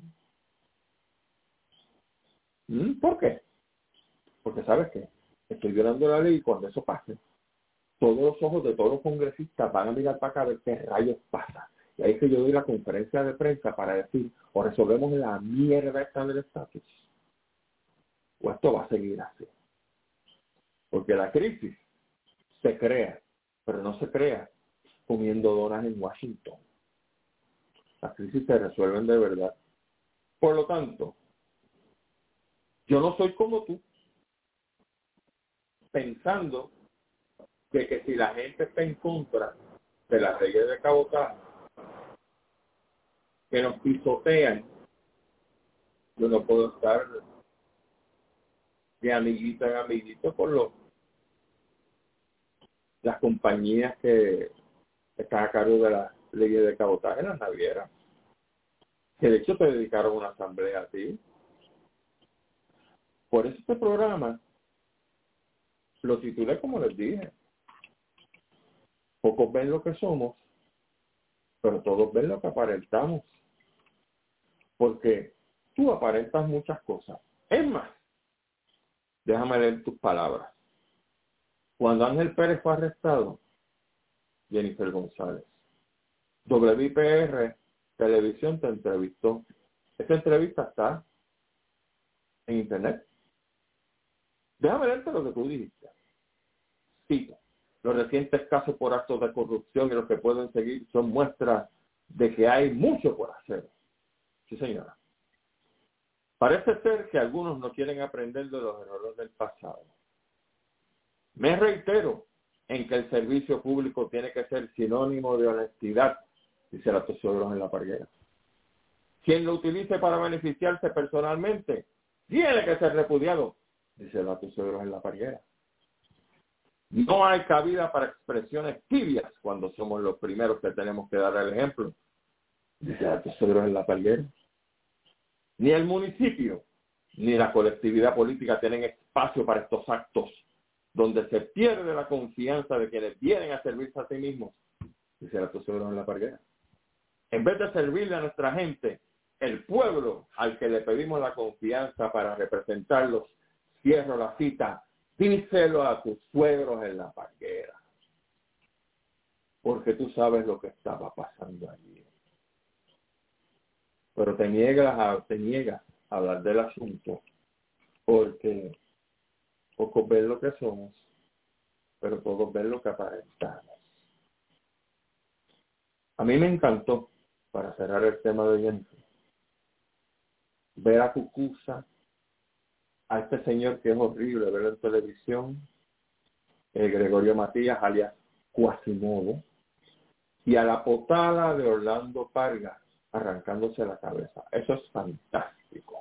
¿Mm? ¿Por qué? Porque ¿sabes qué? Estoy violando la ley y cuando eso pase, todos los ojos de todos los congresistas van a mirar para acá a ver qué rayos pasa. Y ahí es que yo doy la conferencia de prensa para decir, o resolvemos la mierda esta del estatus, o esto va a seguir así. Porque la crisis se crea, pero no se crea comiendo donas en Washington. Las crisis se resuelven de verdad. Por lo tanto, yo no soy como tú, pensando que, que si la gente está en contra de las leyes de cabotaje, que nos pisotean, yo no puedo estar de amiguito en amiguito con los, las compañías que están a cargo de las leyes de cabotaje en las navieras. Que de hecho te dedicaron una asamblea a ti. Por eso este programa lo titulé como les dije. Pocos ven lo que somos, pero todos ven lo que aparentamos. Porque tú aparentas muchas cosas. Es más, déjame leer tus palabras. Cuando Ángel Pérez fue arrestado, Jennifer González, W I P R Televisión te entrevistó. Esta entrevista está en internet. Déjame leerte lo que tú dijiste. Cito. Los recientes casos por actos de corrupción y los que pueden seguir son muestras de que hay mucho por hacer. Sí, señora. Parece ser que algunos no quieren aprender de los errores del pasado. Me reitero en que el servicio público tiene que ser sinónimo de honestidad, dice la Tesoros en la parguera. Quien lo utilice para beneficiarse personalmente tiene que ser repudiado, dice la Tesoros en la parguera. No hay cabida para expresiones tibias cuando somos los primeros que tenemos que dar el ejemplo, dice la Tesoros en la parguera. Ni el municipio ni la colectividad política tienen espacio para estos actos donde se pierde la confianza de quienes vienen a servirse a sí mismos y se la pusieron en la parguera. En vez de servirle a nuestra gente, el pueblo al que le pedimos la confianza para representarlos, cierro la cita, díselo a tus suegros en la parguera. Porque tú sabes lo que estaba pasando allí. Pero te niegas a, te niegas a hablar del asunto porque pocos ven lo que somos, pero todos ven lo que aparentamos. A mí me encantó, para cerrar el tema de Jennifer, ver a Cucuza, a este señor que es horrible verlo en televisión, eh, Gregorio Matías, alias Quasimodo, y a la potada de Orlando Parga arrancándose la cabeza. Eso es fantástico.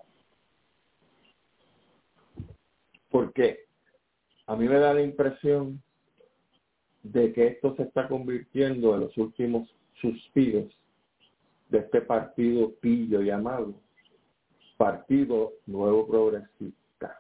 Porque a mí me da la impresión de que esto se está convirtiendo en los últimos suspiros de este partido pillo llamado Partido Nuevo Progresista.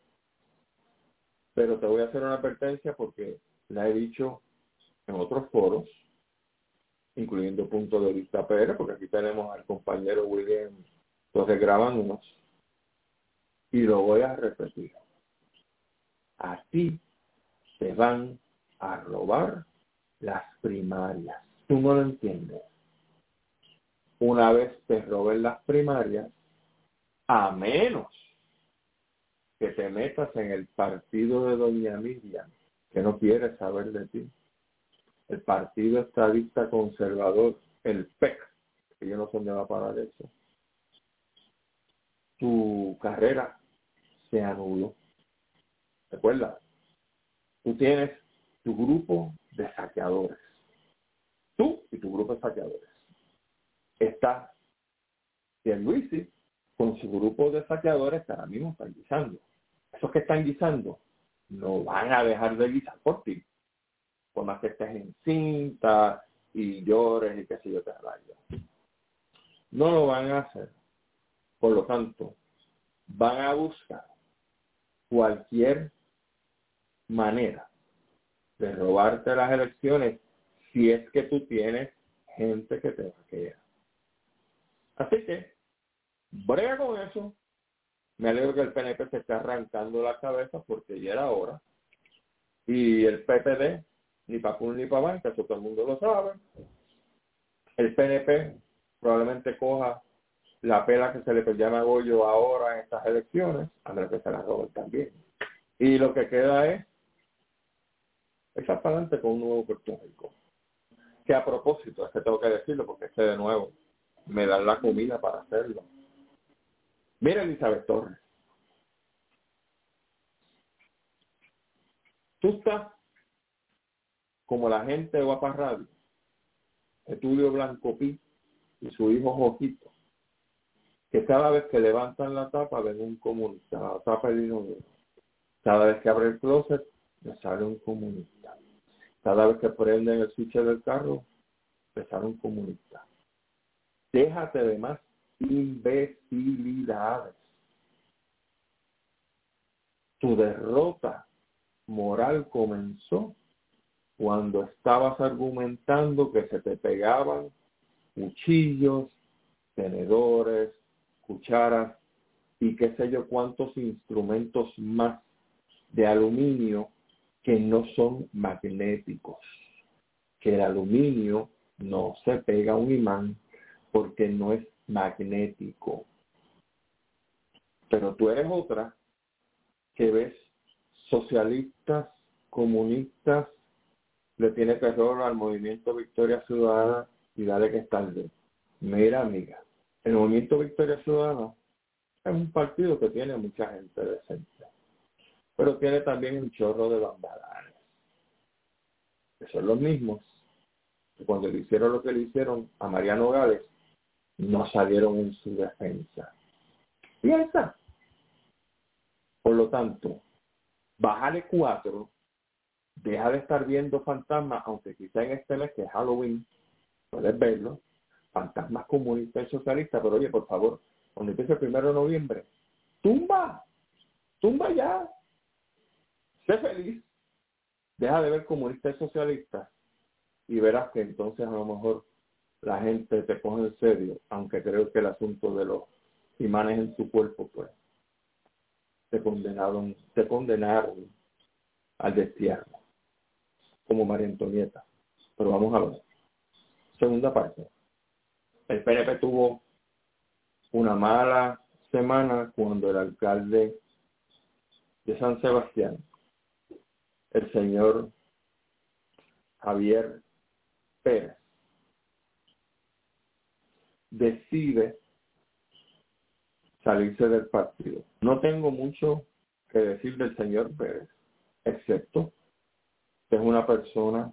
Pero te voy a hacer una advertencia porque la he dicho en otros foros, incluyendo Punto de Vista P R, porque aquí tenemos al compañero William Torres grabándonos, y lo voy a repetir. A ti te van a robar las primarias. Tú no lo entiendes. Una vez te roben las primarias, a menos que te metas en el partido de doña Miriam, que no quiere saber de ti, el Partido Estadista Conservador, el P E C, que yo no sé dónde va a parar eso, tu carrera se anuló. ¿Recuerda? Tú tienes tu grupo de saqueadores. Tú y tu grupo de saqueadores. Está Pierluisi con su grupo de saqueadores que ahora mismo están guisando. Esos que están guisando no van a dejar de guisar por ti. Por más que estés en cinta y llores y qué sé yo te rayo. No lo van a hacer. Por lo tanto, van a buscar cualquier manera de robarte las elecciones si es que tú tienes gente que te vaquea. Así que, brega con eso. Me alegro que el P N P se esté arrancando la cabeza porque ya era hora. Y el P P D, ni pa' pun ni pa' banca, eso todo el mundo lo sabe. El P N P probablemente coja la pela que se le llama Goyo ahora en estas elecciones, a menos que se la roben también. Y lo que queda es echar para adelante con un nuevo Puerto Rico. Que a propósito, es que tengo que decirlo porque este de nuevo me dan la comida para hacerlo. Mira, Elizabeth Torres, tú estás como la gente de Guapa Radio, Estudio Blanco Pi y su hijo Jojito, que cada vez que levantan la tapa ven un comunista, la tapa del inodoro. Cada vez que abre el closet, le sale un comunista. Cada vez que prenden el switch del carro, le sale un comunista. Déjate de más imbecilidades. Tu derrota moral comenzó cuando estabas argumentando que se te pegaban cuchillos, tenedores, cucharas y qué sé yo cuántos instrumentos más de aluminio que no son magnéticos. Que el aluminio no se pega a un imán porque no es magnético. Pero tú eres otra que ves socialistas, comunistas, le tiene terror al movimiento Victoria Ciudadana y dale que es tarde. Mira, amiga, el movimiento Victoria Ciudadana es un partido que tiene mucha gente decente, pero tiene también un chorro de bambalanes, que son los mismos que cuando le hicieron lo que le hicieron a Mariano Gales, no salieron en su defensa. Y ahí está. Por lo tanto, bájale cuatro, deja de estar viendo fantasmas, aunque quizá en este mes que es Halloween, puedes verlo, fantasmas comunistas y socialistas, pero oye, por favor, cuando empiece el primero de noviembre, tumba, tumba ya, sé feliz, deja de ver comunistas y socialistas y verás que entonces a lo mejor la gente te coge en serio, aunque creo que el asunto de los imanes en tu cuerpo, pues, te condenaron, te condenaron al destierro, como María Antonieta. Pero vamos a ver. Segunda parte. El P N P tuvo una mala semana cuando el alcalde de San Sebastián, el señor Javier Pérez, decide salirse del partido. No tengo mucho que decir del señor Pérez, excepto que es una persona,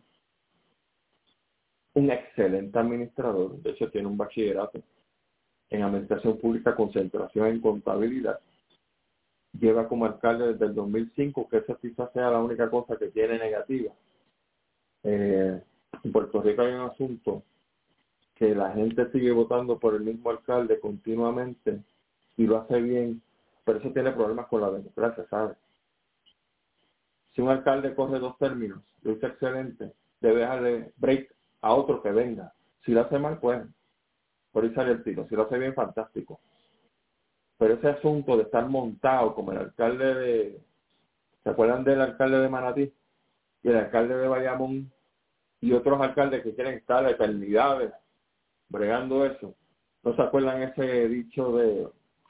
un excelente administrador, de hecho tiene un bachillerato en administración pública, concentración en contabilidad. Lleva como alcalde desde el dos mil cinco, que esa quizás sea la única cosa que tiene negativa. Eh, en Puerto Rico hay un asunto que la gente sigue votando por el mismo alcalde continuamente y lo hace bien, pero eso tiene problemas con la democracia, ¿sabes? Si un alcalde corre dos términos, lo hizo excelente, debe darle break a otro que venga. Si lo hace mal, pues, por ahí sale el tiro. Si lo hace bien, fantástico. Pero ese asunto de estar montado como el alcalde de... ¿Se acuerdan del alcalde de Manatí? Y el alcalde de Bayamón y otros alcaldes que quieren estar a eternidades bregando eso. ¿No se acuerdan ese dicho de...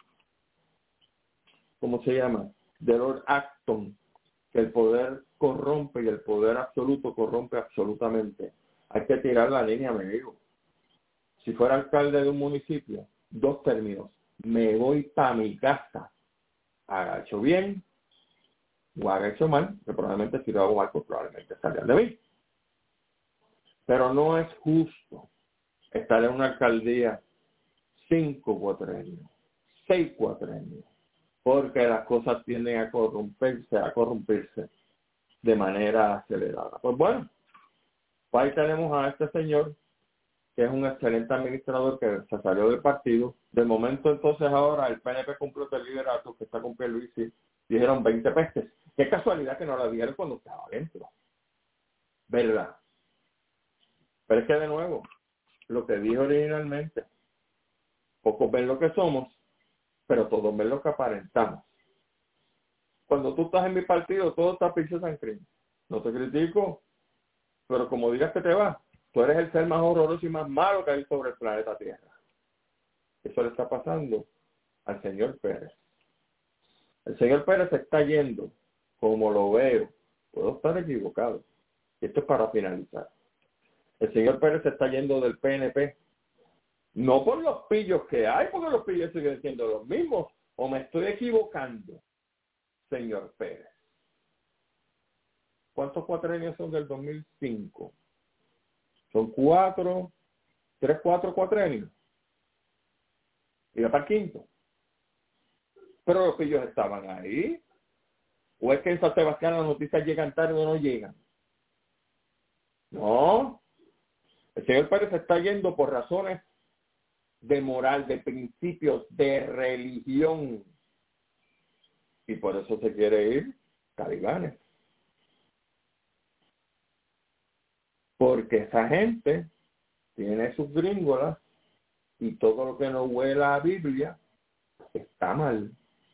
¿Cómo se llama? De Lord Acton, que el poder corrompe y el poder absoluto corrompe absolutamente. Hay que tirar la línea, me digo. Si fuera alcalde de un municipio, dos términos, me voy para mi casa, haga hecho bien o haga hecho mal, que probablemente si lo hago mal, pues probablemente salgan de mí. Pero no es justo estar en una alcaldía cinco cuatrenios, seis cuatrenios, porque las cosas tienden a corromperse, a corromperse de manera acelerada. Pues bueno, pues ahí tenemos a este señor que es un excelente administrador que se salió del partido. De momento entonces ahora el P N P cumplió el liderato que está con Pierluisi, dijeron veinte pestes. Qué casualidad que no la dieron cuando estaba adentro, ¿verdad? Pero es que de nuevo, lo que dije originalmente, pocos ven lo que somos, pero todos ven lo que aparentamos. Cuando tú estás en mi partido, todo está pinche San Cris. No te critico, pero como digas que te vas, tú eres el ser más horroroso y más malo que hay sobre el planeta Tierra. Eso le está pasando al señor Pérez. El señor Pérez se está yendo, como lo veo, puedo estar equivocado. Esto es para finalizar. El señor Pérez se está yendo del P N P, no por los pillos que hay, porque los pillos siguen siendo los mismos, o me estoy equivocando, señor Pérez. ¿Cuántos cuatrenios son del dos mil cinco? Son cuatro, tres, cuatro cuatrenios. Y va para el quinto. Pero los pillos estaban ahí. ¿O es que en San Sebastián las noticias llegan tarde o no llegan? No. El señor Pérez se está yendo por razones de moral, de principios, de religión. Y por eso se quiere ir talibanes. Porque esa gente tiene sus gringolas y todo lo que no huela a Biblia está mal.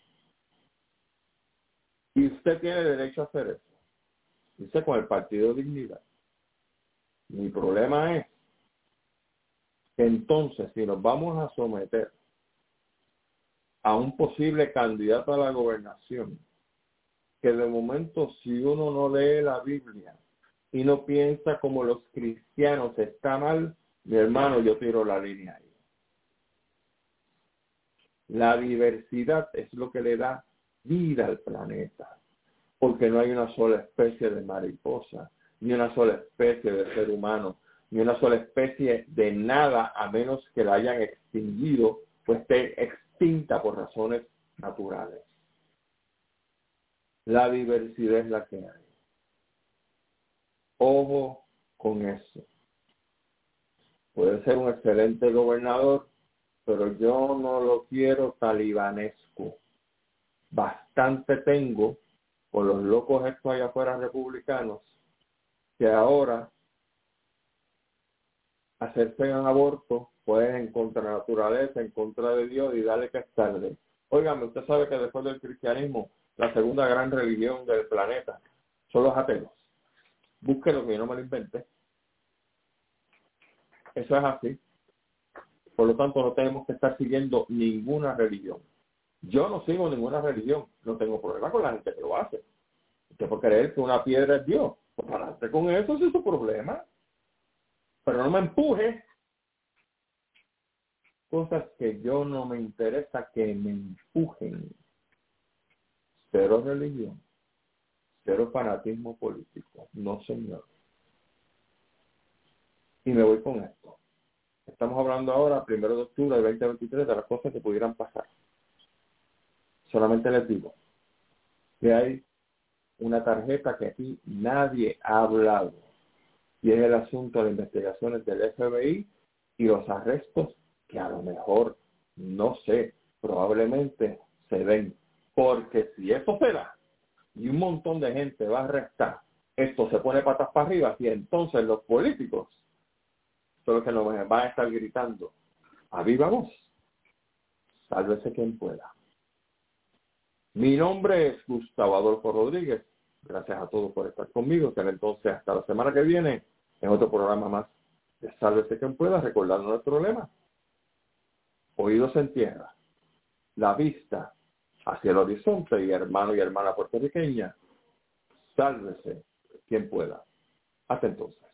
Y usted tiene derecho a hacer eso. Dice con el Partido Dignidad. Mi problema es que entonces, si nos vamos a someter a un posible candidato a la gobernación, que de momento si uno no lee la Biblia y no piensa como los cristianos está mal, mi hermano, yo tiro la línea ahí. La diversidad es lo que le da vida al planeta, porque no hay una sola especie de mariposa, ni una sola especie de ser humano, ni una sola especie de nada, a menos que la hayan extinguido, pues esté extinta por razones naturales. La diversidad es la que hay. Ojo con eso. Puede ser un excelente gobernador, pero yo no lo quiero talibanesco. bastante tengo por los locos estos allá afuera republicanos que ahora hacerse un aborto pues en contra de la naturaleza, en contra de Dios y darle que es tarde. Óigame, usted sabe que después del cristianismo la segunda gran religión del planeta son los ateos. Búsquelo, que yo no me lo inventé. Eso es así. Por lo tanto, no tenemos que estar siguiendo ninguna religión. Yo no sigo ninguna religión. No tengo problema con la gente que lo hace. Usted puede creer que una piedra es Dios. Pues para adelante con eso, ese es su problema. Pero no me empuje cosas que yo no me interesa que me empujen. Cero religión. Cero fanatismo político. No, señor. Y me voy con esto. Estamos hablando ahora, primero de octubre del veinte veintitrés, de las cosas que pudieran pasar. Solamente les digo que hay una tarjeta que aquí nadie ha hablado. Y es el asunto de investigaciones del F B I y los arrestos que a lo mejor, no sé, probablemente se den. Porque si eso se da y un montón de gente va a arrestar, esto se pone patas para arriba y entonces los políticos son los que nos van a estar gritando a viva voz. Sálvese quien pueda. Mi nombre es Gustavo Adolfo Rodríguez. Gracias a todos por estar conmigo. Que entonces hasta la semana que viene en otro programa más de Sálvese quien pueda, recordando nuestro lema. Oídos en tierra, la vista hacia el horizonte y hermano y hermana puertorriqueña, sálvese quien pueda. Hasta entonces.